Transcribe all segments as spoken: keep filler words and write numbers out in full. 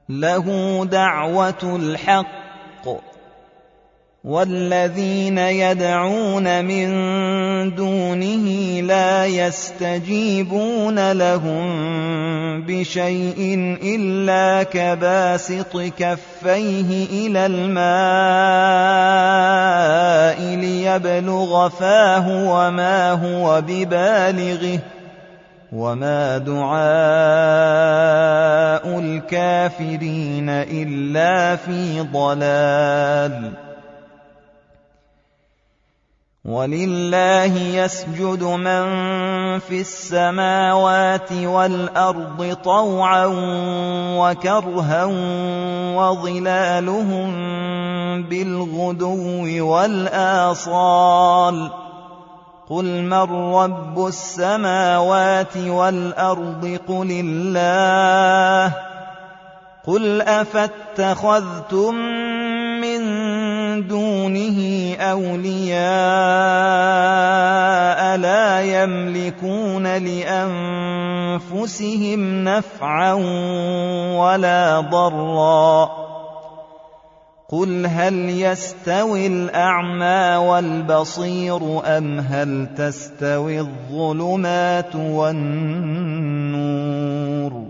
لَهُ دَعْوَةُ الْحَقِّ وَالَّذِينَ يَدْعُونَ مِن دُونِهِ لَا يَسْتَجِيبُونَ لَهُم بِشَيْءٍ إِلَّا كَبَاسِطِ كَفَّيْهِ إِلَى الْمَاءِ لِيَبْلُغَ فَاهُ وَمَا هُوَ بِبَالِغِهِ وَمَا دُعَاءُ الْكَافِرِينَ إِلَّا فِي ضَلَالٍ وَلِلَّهِ يَسْجُدُ مَن فِي السَّمَاوَاتِ وَالْأَرْضِ طَوْعًا وَكَرْهًا وَظِلَالُهُم بِالْغُدُوِّ وَالْآصَالِ قُلْ مَن رَّبُّ السَّمَاوَاتِ وَالْأَرْضِ قُلِ اللَّهُ قُلْ أَفَاتَّخَذْتُم مِّن دُونِهِ أَوْلِيَاءَ لَا يَمْلِكُونَ لِأَنفُسِهِمْ نَفْعًا وَلَا ضَرًّا قُلْ هَلْ يَسْتَوِي الْأَعْمَىٰ وَالْبَصِيرُ أَمْ هَلْ تَسْتَوِي الظُّلُمَاتُ وَالنُّورُ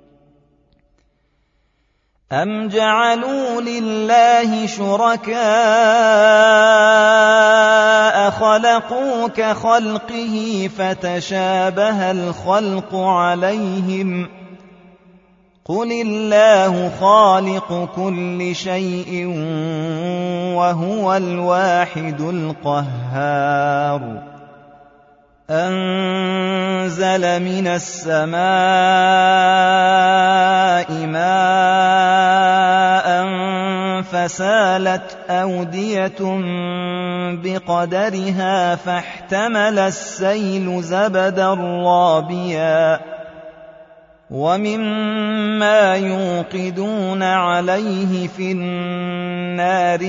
أَمْ جَعَلُوا لِلَّهِ شُرَكَاءَ خَلَقُوا كَخَلْقِهِ فَتَشَابَهَ الْخَلْقُ عَلَيْهِمْ قُلِ اللَّهُ خَالِقُ كُلِّ شَيْءٍ وَهُوَ الْوَاحِدُ الْقَهَّارُ أَنزَلَ مِنَ السَّمَاءِ مَاءً فَسَالَتْ أَوْدِيَةٌ بِقَدَرِهَا فَاحْتَمَلَ السَّيْلُ زَبَدًا رَّابِيًا وَمِمَّا يُوقِدُونَ عَلَيْهِ فِي النَّارِ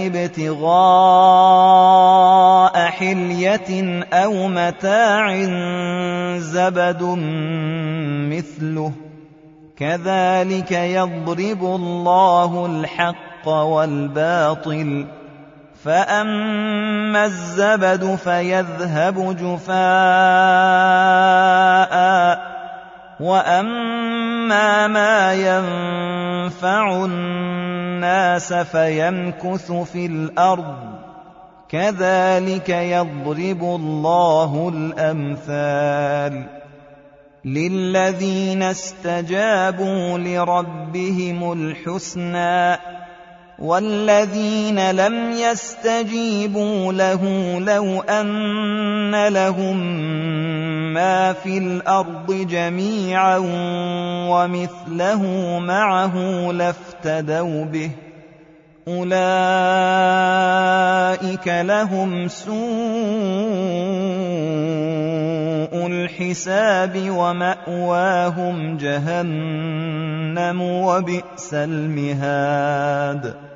ابْتِغَاءَ حِلْيَةٍ أَوْ مَتَاعٍ زَبَدٌ مِّثْلُهُ كَذَلِكَ يَضْرِبُ اللَّهُ الْحَقَّ وَالْبَاطِلَ فَأَمَّا الزَّبَدُ فَيَذْهَبُ جُفَاءً وَأَمَّا مَا يَنفَعُ النَّاسَ فَيَمْكُثُ فِي الْأَرْضِ كَذَلِكَ يَضْرِبُ اللَّهُ الْأَمْثَالَ لِلَّذِينَ اسْتَجَابُوا لِرَبِّهِمُ الْحُسْنَىٰ وَالَّذِينَ لَمْ يَسْتَجِيبُوا لَهُ لَوْ أَنَّ لَهُم مَّا فِي الْأَرْضِ جَمِيعًا وَمِثْلَهُ مَعَهُ لَافْتَدَوْا بِهِ أُولَٰئِكَ لَهُمْ سُوءُ الْحِسَابِ وَمَأْوَاهُمْ جَهَنَّمُ وَبِئْسَ الْمِهَادُ